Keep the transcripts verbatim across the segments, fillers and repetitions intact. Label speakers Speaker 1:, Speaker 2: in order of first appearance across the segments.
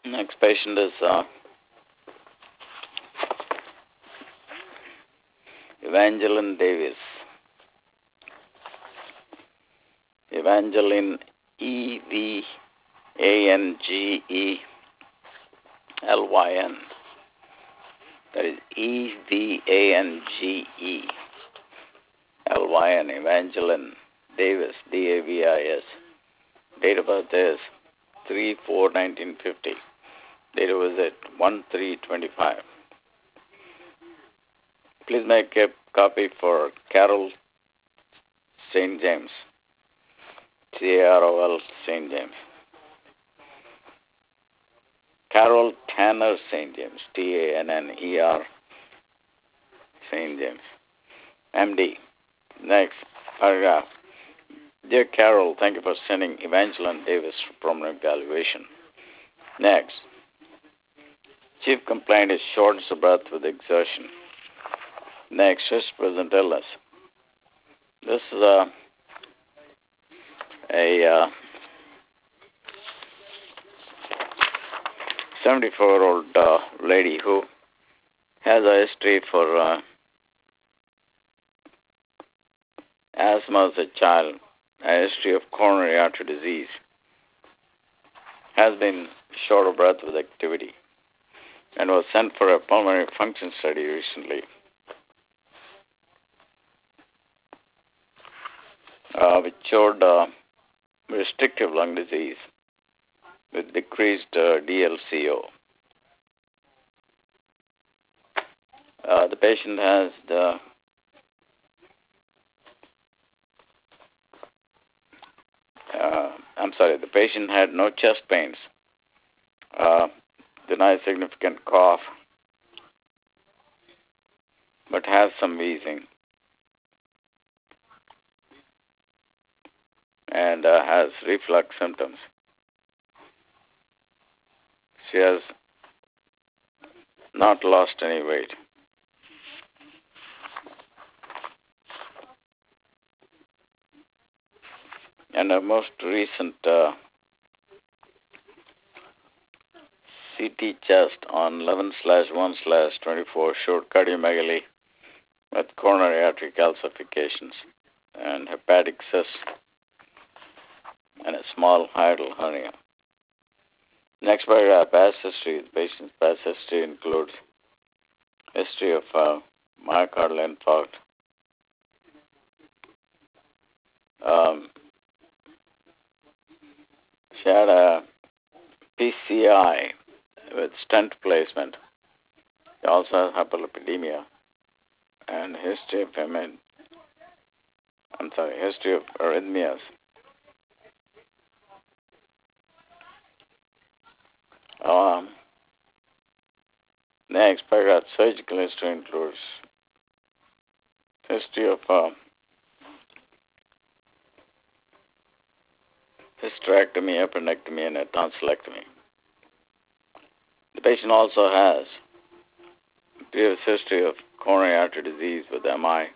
Speaker 1: Next patient is uh, Evangeline Davis. Evangeline, E V A N G E L Y N. That is E V A N G E L Y N, Evangeline Davis, D A V I S. Date of birth is three four nineteen fifty. Date of visit one three twenty-five. Please make a copy for Carol Saint James. C A R O L Saint James. Carol Tanner Saint James. T A N N E R Saint James. M D. Next paragraph. Dear Carol, thank you for sending Evangeline Davis for permanent evaluation. Next. Chief complaint is shortness of breath with exertion. Next, present illness. This is a, a uh, seventy-four-year-old uh, lady who has a history for uh, asthma as a child, a history of coronary artery disease, has been short of breath with activity, and was sent for a pulmonary function study recently. Uh, which showed uh, restrictive lung disease with decreased uh, D L C O. Uh, the patient has the uh, I'm sorry, the patient had no chest pains, uh, denies significant cough, but has some wheezing, and uh, has reflux symptoms. She has not lost any weight. And our most recent uh, C T chest on eleven slash one slash twenty-four showed cardiomegaly with coronary artery calcifications and hepatic cysts and a small hiatal hernia. Next paragraph, past history. The patient's past history includes history of uh, myocardial infarct, um, she had a P C I with stent placement. She also has hyperlipidemia and history of I'm sorry, history of arrhythmias. Um, next paragraph, surgical history includes history of uh, hysterectomy, appendectomy, and a tonsillectomy. The patient also has previous history of coronary artery disease with M I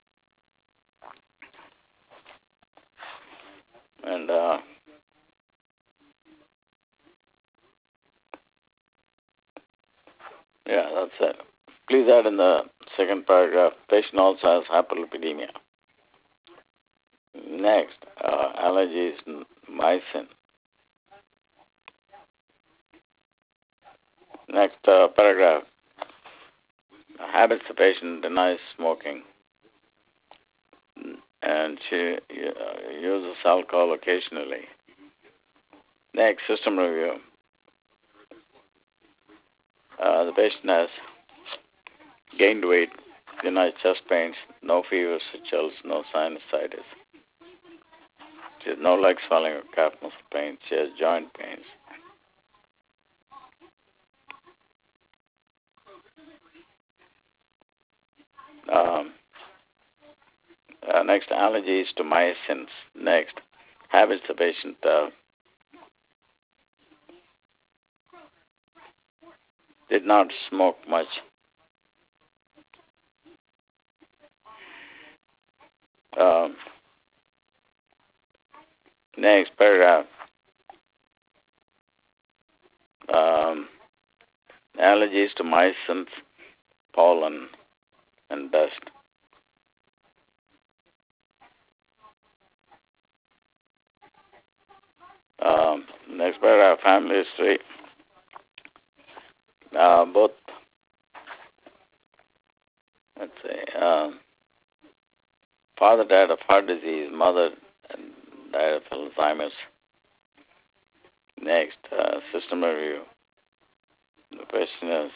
Speaker 1: and uh, yeah, that's it. Please add in the second paragraph, patient also has hyperlipidemia. Next, uh, allergies, mycin. Next uh, paragraph, habits the patient denies smoking, and she uh, uses alcohol occasionally. Next, system review. Uh, the patient has gained weight, denies chest pains, no fevers or chills, no sinusitis. She has no leg swelling or calf muscle pain. She has joint pains. Um, uh, next, allergies to mycins. Next, habits the patient uh, did not smoke much. Um, next paragraph. Um, allergies to mice and pollen and dust. Um, next paragraph, family history. Uh, both, let's say, um, father died of heart disease, mother died of Alzheimer's. Next, uh, system review. The question is,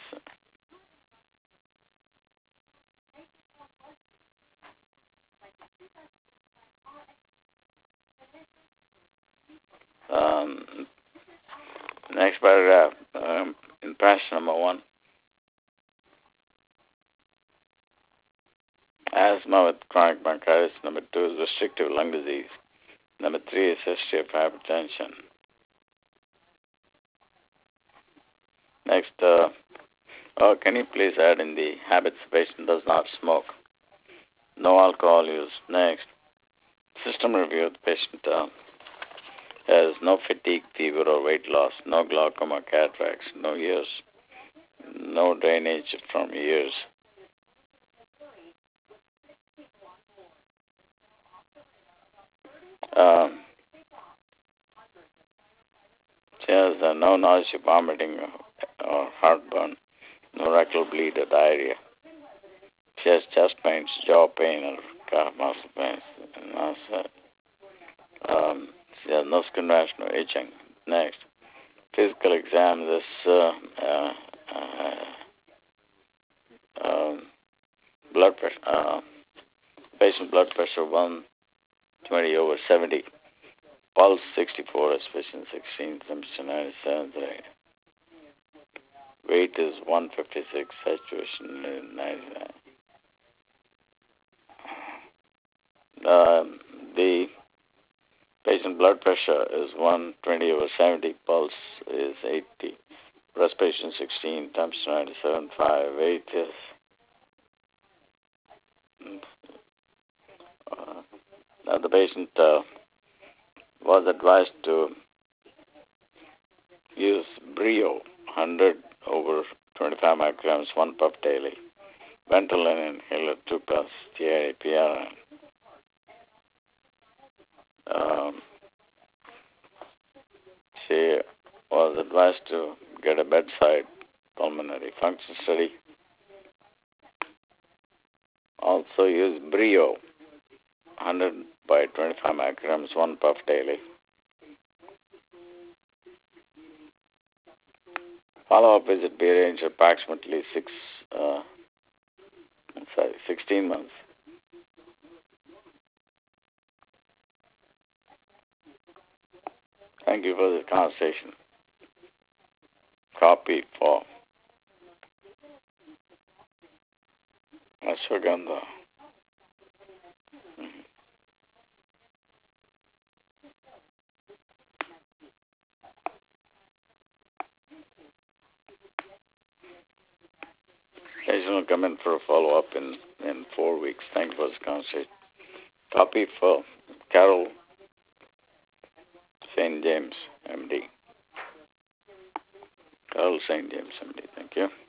Speaker 1: um, next paragraph, um, impression number one. Asthma with chronic bronchitis. Number two is restrictive lung disease. Number three is history of hypertension. Next, uh, oh, can you please add in the habits the patient does not smoke? No alcohol use. Next, system review. The patient uh, has no fatigue, fever, or weight loss, no glaucoma, cataracts, no ears, no drainage from ears. Um, she has uh, no nausea, vomiting, or heartburn, no rectal bleed or diarrhea. She has chest pains, jaw pain, or calf muscle pains. And also, um, she has no skin rash, no itching. Next, physical exam. This uh, uh, uh, um, blood pressure. Uh, patient blood pressure one twenty over seventy. Pulse sixty-four, respiration sixteen, temperature ninety-seven. Weight is one fifty-six, saturation ninety-nine. Um, the patient blood pressure is one twenty over seventy, pulse is eighty, respiration sixteen, temperature ninety-seven point five, weight is uh, now the patient uh, was advised to use Brio one hundred over twenty-five micrograms, one puff daily. Ventolin inhaler, two puffs, T I P R. Um, she was advised to get a bedside pulmonary function study. Also use Brio one hundred by twenty-five micrograms, one puff daily. Follow-up visit be arranged approximately six, uh, sorry, sixteen months. Thank you for this conversation. Copy for Ashwagandha. Mm-hmm. Patient will come in for a follow-up in, in four weeks. Thank you for this conversation. Copy for Carol Saint James, M D. Carol Saint James, M D. Thank you.